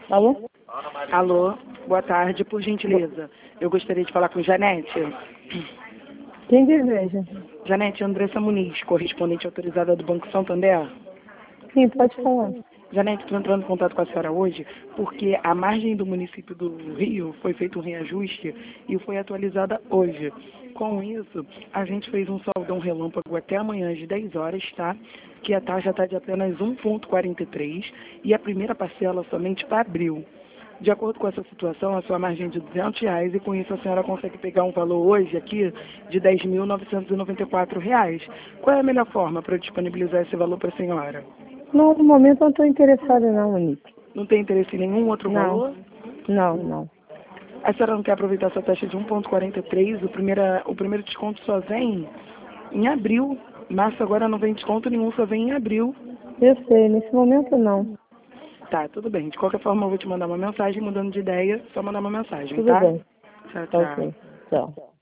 Alô? Alô, boa tarde, por gentileza. Eu gostaria de falar com Janete. Quem deseja? Janete, Andressa Muniz, correspondente autorizada do Banco Santander. Sim, pode falar. Janete, estou entrando em contato com a senhora hoje porque a margem do município do Rio foi feito um reajuste e foi atualizada hoje. Com isso, a gente fez um saldão relâmpago até amanhã às 10 horas, tá? Que a taxa está de apenas 1,43 e a primeira parcela somente para abril. De acordo com essa situação, a sua margem é de R$ 200 e com isso a senhora consegue pegar um valor hoje aqui de R$ 10.994. Qual é a melhor forma para eu disponibilizar esse valor para a senhora? Não, no momento eu não estou interessada não, Monique. Não tem interesse em nenhum outro valor? Não. A senhora não quer aproveitar essa taxa de 1,43? O primeiro desconto só vem em abril. Março agora não vem desconto nenhum, só vem em abril. Eu sei, nesse momento não. Tá, tudo bem. De qualquer forma, eu vou te mandar uma mensagem, mudando de ideia, só mandar uma mensagem, Tudo tá? bem. Tchau, Tá tchau. ok. Tchau.